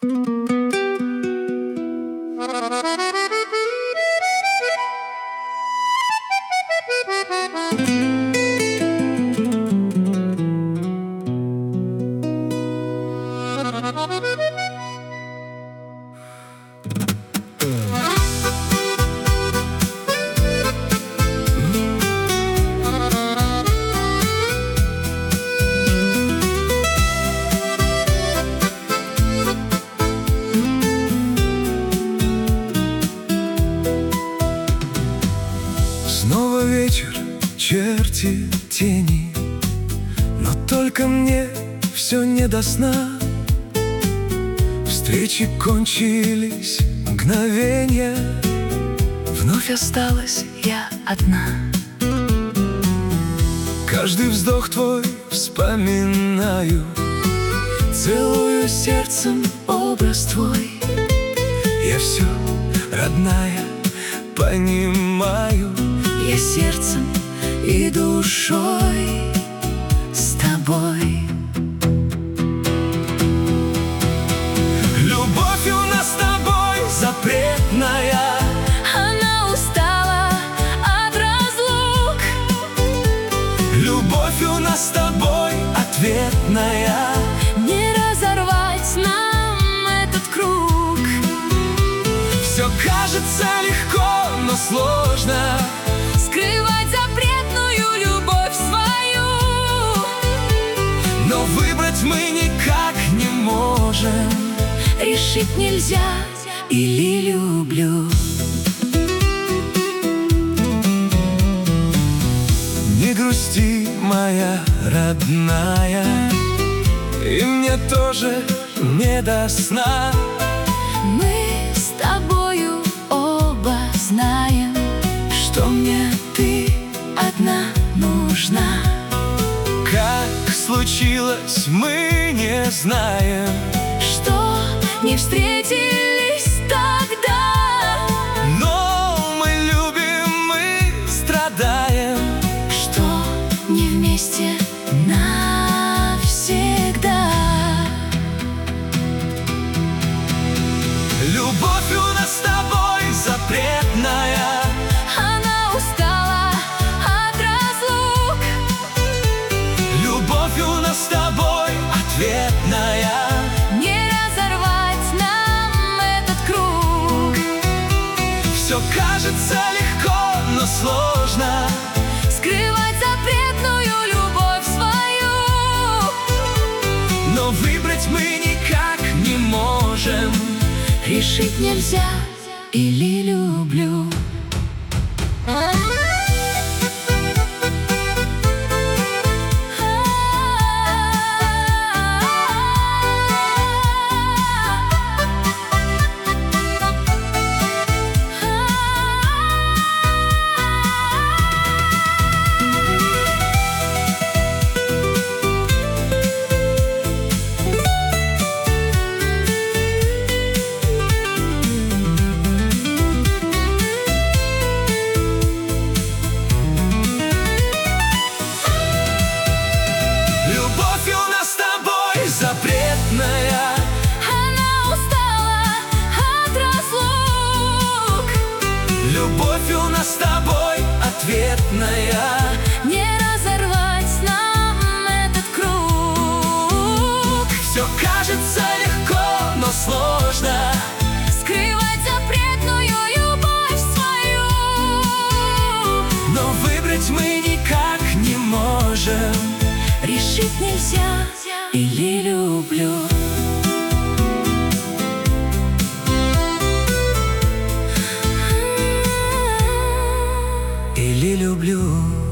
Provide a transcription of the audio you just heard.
Снова вечер, черти, тени, но только мне все не до сна. Встречи кончились, мгновенья, вновь осталась я одна. Каждый вздох твой вспоминаю, целую сердцем образ твой. Я все, родная, понимаю. Я сердцем и душой с тобой. Любовь у нас с тобой запретная, она устала от разлук. Любовь у нас с тобой ответная, не разорвать нам этот круг. все кажется легко, но сложно скрывать запретную любовь свою. Но выбрать мы никак не можем. Решить нельзя или люблю. Не грусти, моя родная, и мне тоже не до сна. Мы с тобою оба знаем, что мне ты одна нужна. Как случилось, мы не знаем, что не встретились тогда. но мы любим, мы страдаем, что не вместе навсегда. Любовь у нас с тобой запретная, Она устала от разлук. любовь у нас с тобой ответная, Не разорвать нам этот круг. все кажется легко, но сложно Скрывать запретную любовь свою. но выбрать мы никак не можем. Решить нельзя или люблю. Запретная, Она устала от разлук. любовь у нас с тобой ответная, Не разорвать нам этот круг. все кажется легко, но сложно Скрывать запретную любовь свою. но выбрать мы никак не можем. Решить нельзя или люблю. Или люблю.